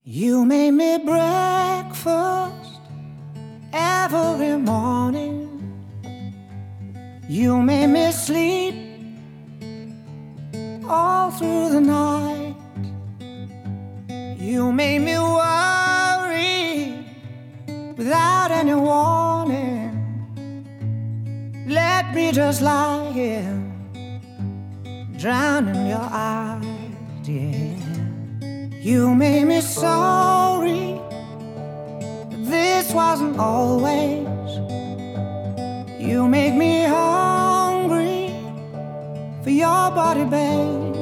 You made me breakfast every morning. You made me sleep all through the night. You made me worry without any warning. Let me just lie here, drown in your eyes, yeah. You made me sorry, but this wasn't always. You made me hungry for your body, babe.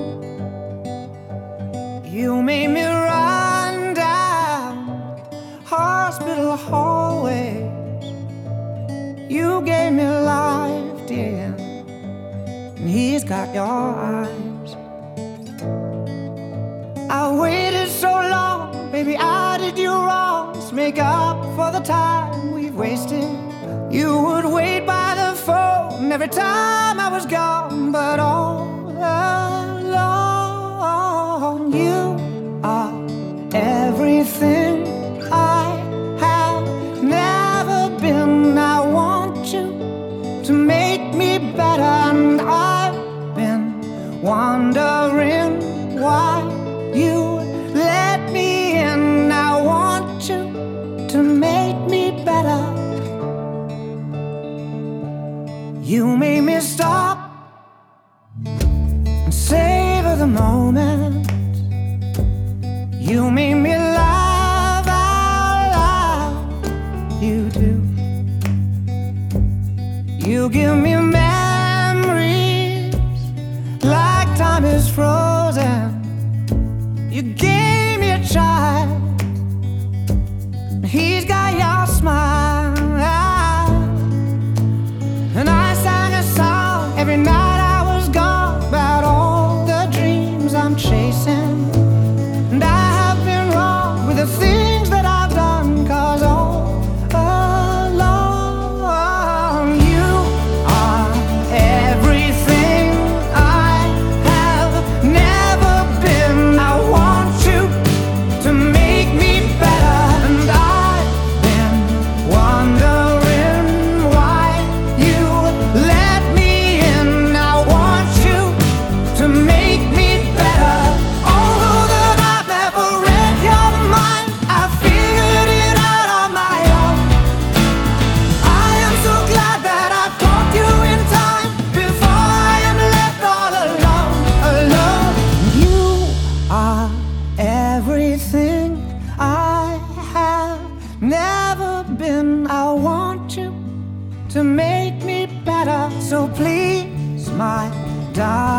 You made me run down hospital hallways. You gave me life, dear, and he's got your eyes. I waited so long, baby, I did you wrong. Let's make up for the time we've wasted. You would wait by the phone every time I was gone, but all along you are everything I have never been. I want you to make me better, and I've been wondering why you let me in. I want you to make me better. You made me stop and savor the moment. You made me laugh out loud. You do. You give me memories like time is frozen. You gave me a child, he's got your smile. And I sang a song every night I was gone about all the dreams I'm chasing. And I have been wrong with the things that I've done, 'cause all along you are everything I have never been. I want you to make me better, and I've been wondering why you let me in. I want you to make me better. Although that I've never read your mind, I figured it out on my own. I am so glad that I caught you in time before I am left all alone, alone. You are everything I have never been. I want you to make me better, so please, my darling,